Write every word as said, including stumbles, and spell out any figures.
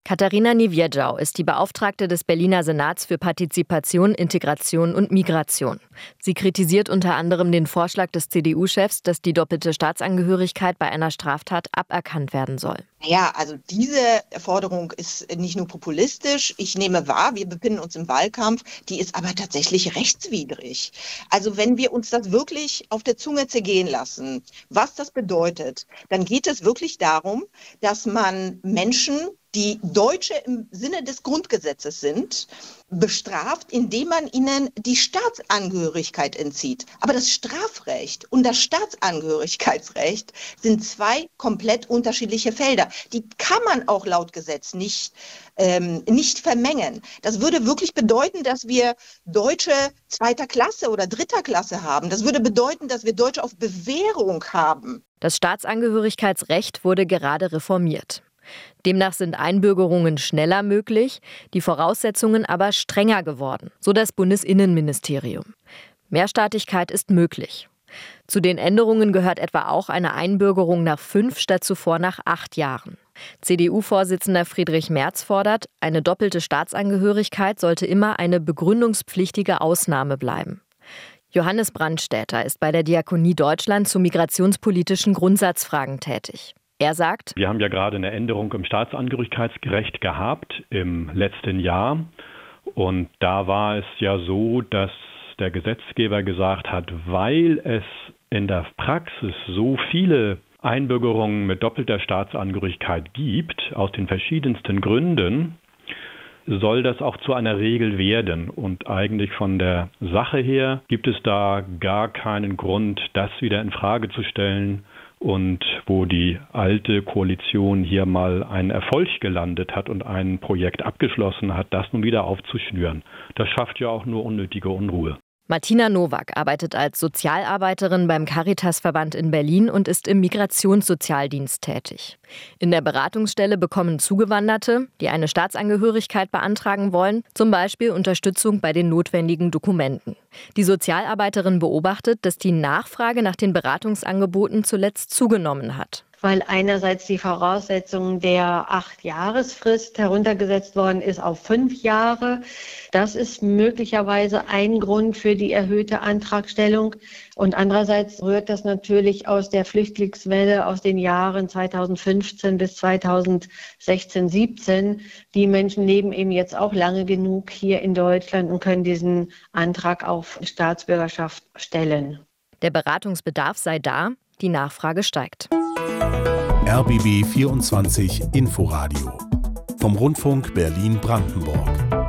Katharina Niewiedschau ist die Beauftragte des Berliner Senats für Partizipation, Integration und Migration. Sie kritisiert unter anderem den Vorschlag des C D U-Chefs, dass die doppelte Staatsangehörigkeit bei einer Straftat aberkannt werden soll. Ja, also diese Forderung ist nicht nur populistisch. Ich nehme wahr, wir befinden uns im Wahlkampf. Die ist aber tatsächlich rechtswidrig. Also wenn wir uns das wirklich auf der Zunge zergehen lassen, was das bedeutet, dann geht es wirklich darum, dass man Menschen, die Deutsche im Sinne des Grundgesetzes sind, bestraft, indem man ihnen die Staatsangehörigkeit entzieht. Aber das Strafrecht und das Staatsangehörigkeitsrecht sind zwei komplett unterschiedliche Felder. Die kann man auch laut Gesetz nicht, ähm, nicht vermengen. Das würde wirklich bedeuten, dass wir Deutsche zweiter Klasse oder dritter Klasse haben. Das würde bedeuten, dass wir Deutsche auf Bewährung haben. Das Staatsangehörigkeitsrecht wurde gerade reformiert. Demnach sind Einbürgerungen schneller möglich, die Voraussetzungen aber strenger geworden, so das Bundesinnenministerium. Mehrstaatigkeit ist möglich. Zu den Änderungen gehört etwa auch eine Einbürgerung nach fünf statt zuvor nach acht Jahren. C D U-Vorsitzender Friedrich Merz fordert, eine doppelte Staatsangehörigkeit sollte immer eine begründungspflichtige Ausnahme bleiben. Johannes Brandstätter ist bei der Diakonie Deutschland zu migrationspolitischen Grundsatzfragen tätig. Er sagt: Wir haben ja gerade eine Änderung im Staatsangehörigkeitsrecht gehabt im letzten Jahr. Und da war es ja so, dass der Gesetzgeber gesagt hat, weil es in der Praxis so viele Einbürgerungen mit doppelter Staatsangehörigkeit gibt, aus den verschiedensten Gründen, soll das auch zu einer Regel werden. Und eigentlich von der Sache her gibt es da gar keinen Grund, das wieder in Frage zu stellen. Und wo die alte Koalition hier mal einen Erfolg gelandet hat und ein Projekt abgeschlossen hat, das nun wieder aufzuschnüren. Das schafft ja auch nur unnötige Unruhe. Martina Nowak arbeitet als Sozialarbeiterin beim Caritasverband in Berlin und ist im Migrationssozialdienst tätig. In der Beratungsstelle bekommen Zugewanderte, die eine Staatsangehörigkeit beantragen wollen, zum Beispiel Unterstützung bei den notwendigen Dokumenten. Die Sozialarbeiterin beobachtet, dass die Nachfrage nach den Beratungsangeboten zuletzt zugenommen hat. Weil einerseits die Voraussetzung der Acht-Jahresfrist heruntergesetzt worden ist auf fünf Jahre. Das ist möglicherweise ein Grund für die erhöhte Antragstellung. Und andererseits rührt das natürlich aus der Flüchtlingswelle aus den Jahren zweitausendfünfzehn bis zweitausendsechzehn, siebzehn. Die Menschen leben eben jetzt auch lange genug hier in Deutschland und können diesen Antrag auf Staatsbürgerschaft stellen. Der Beratungsbedarf sei da, die Nachfrage steigt. R B B vierundzwanzig Inforadio vom Rundfunk Berlin-Brandenburg.